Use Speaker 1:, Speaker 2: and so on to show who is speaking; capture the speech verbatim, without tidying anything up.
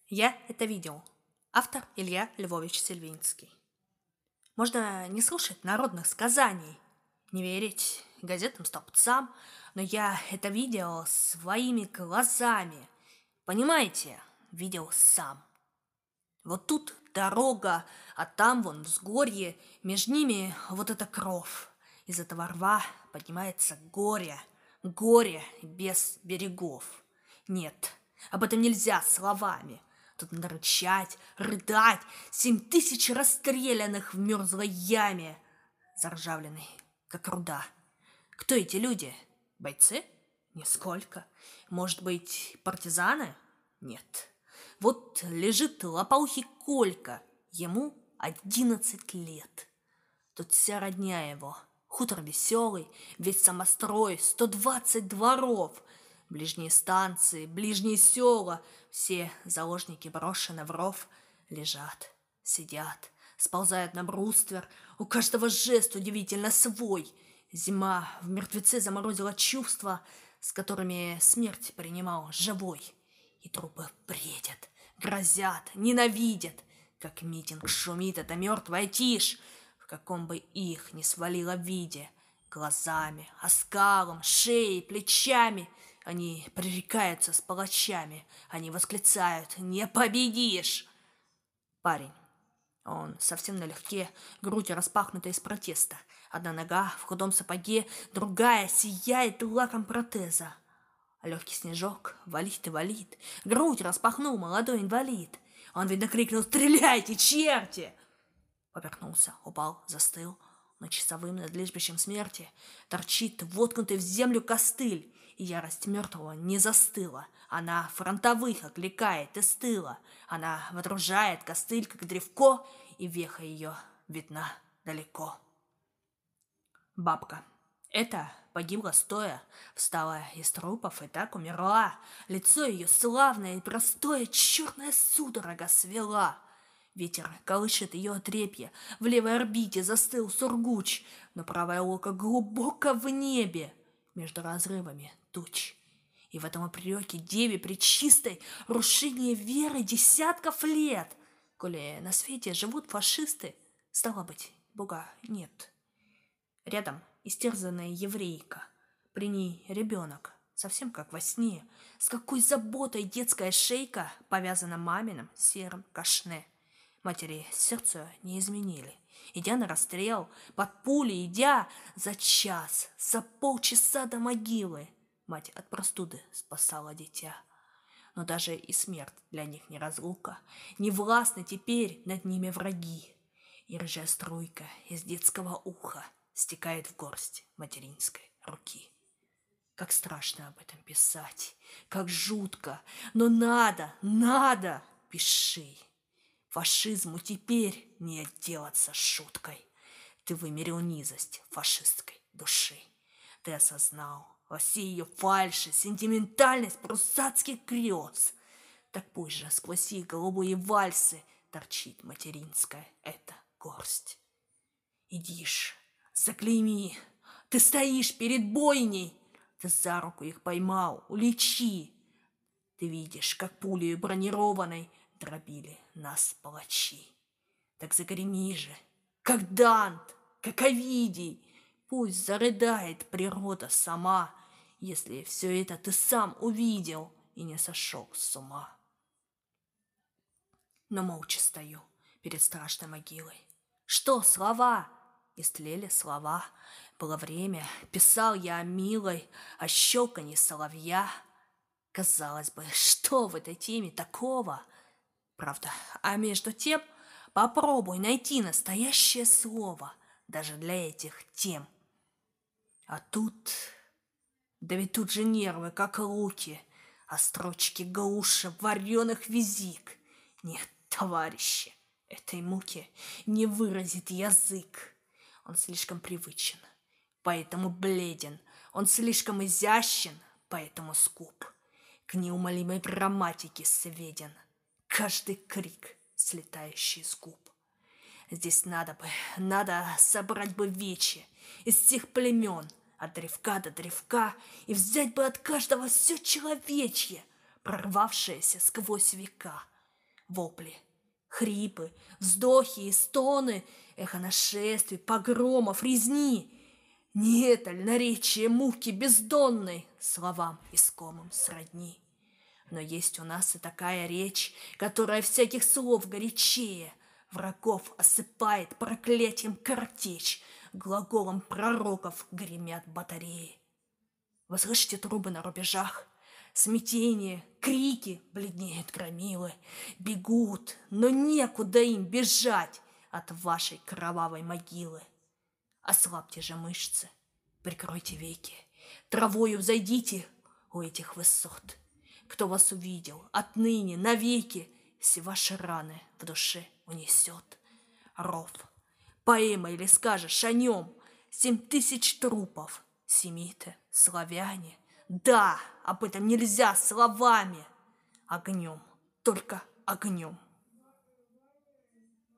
Speaker 1: Я это видел. Автор Илья Львович Сельвинский. Можно не слушать народных сказаний, не верить газетным столбцам, но я это видел своими глазами. Понимаете, видел сам. Вот тут дорога, а там вон взгорье, между ними вот эта кровь. Из этого рва поднимается горе, горе без берегов. Нет, об этом нельзя словами. Тут надо рычать, рыдать, семь тысяч расстрелянных в мерзлой яме, заржавленной, как руда. Кто эти люди? Бойцы? Нисколько. Может быть, партизаны? Нет. Вот лежит лопоухий Колька, ему одиннадцать лет. Тут вся родня его, хутор веселый, весь самострой, сто двадцать дворов, ближние станции, ближние села, все заложники брошены в ров, лежат, сидят, сползают на бруствер, у каждого жест удивительно свой. Зима в мертвеце заморозила чувства, с которыми смерть принимал живой. И трупы бредят, грозят, ненавидят, как митинг шумит эта мертвая тишь, в каком бы их ни свалило виде. Глазами, оскалом, шеей, плечами они пререкаются с палачами, они восклицают «Не победишь!» Парень, он совсем налегке, грудь распахнута из протеста. Одна нога в худом сапоге, другая сияет лаком протеза. Легкий снежок валит и валит. Грудь распахнул молодой инвалид. Он, видно, крикнул «Стреляйте, черти!» Повернулся, упал, застыл. Но часовым над лежбищем смерти торчит воткнутый в землю костыль. И ярость мертвого не застыла. Она фронтовых окликает из тыла. Она водружает костыль, как древко, и веха ее видна далеко. Бабка. Это погибла стоя, встала из трупов и так умерла. Лицо ее славное и простое черная судорога свела. Ветер колышет ее отрепье, в левой орбите застыл Сургуч, но правое око глубоко в небе, между разрывами туч. И в этом упреке деве пречистой рушение веры десятков лет. Коли на свете живут фашисты, стало быть, Бога нет. Рядом истерзанная еврейка, при ней ребенок, совсем как во сне, с какой заботой детская шейка повязана маминым серым кашне. Матери сердце не изменили. Идя на расстрел, под пули идя, за час, за полчаса до могилы, мать от простуды спасала дитя. Но даже и смерть для них не разлука, не властны теперь над ними враги. И рыжая струйка из детского уха стекает в горсть материнской руки. Как страшно об этом писать, как жутко, но надо, надо, пиши. Фашизму теперь не отделаться шуткой. Ты вымерил низость фашистской души. Ты осознал во всей ее фальши сентиментальность прусацких грез. Так пусть же сквозь их голубые вальсы торчит материнская эта горсть. Идишь, заклейми, ты стоишь перед бойней, ты за руку их поймал, уличи. Ты видишь, как пулею бронированной дробили нас палачи. Так загреми же, как Дант, как Овидий. Пусть зарыдает природа сама, если все это ты сам увидел и не сошел с ума. Но молча стою перед страшной могилой. Что слова? Истлели слова. Было время, писал я о милой, о щелканье соловья. Казалось бы, что в этой теме такого? Правда, а между тем попробуй найти настоящее слово даже для этих тем. А тут... Да ведь тут же нервы, как луки, а строчки глуше вареных визик. Нет, товарищи, этой муки не выразит язык. Он слишком привычен, поэтому бледен. Он слишком изящен, поэтому скуп. К неумолимой грамматике сведен каждый крик, слетающий с губ. Здесь надо бы, надо собрать бы вечи из всех племен, от древка до древка, и взять бы от каждого все человечье, прорвавшееся сквозь века. Вопли, хрипы, вздохи и стоны, эхо нашествий, погромов, резни. Не это ль наречие муки бездонной словам искомым сродни? Но есть у нас и такая речь, которая всяких слов горячее, врагов осыпает проклятием картечь, глаголом пророков гремят батареи. Вы слышите трубы на рубежах? Смятение, крики, бледнеют громилы, бегут, но некуда им бежать от вашей кровавой могилы. Ослабьте же мышцы, прикройте веки, травою взойдите у этих высот. Кто вас увидел, отныне навеки все ваши раны в душе унесет. Ров, поэма или скажешь о нем, семь тысяч трупов, семиты, славяне. Да, об этом нельзя словами, огнем, только огнем.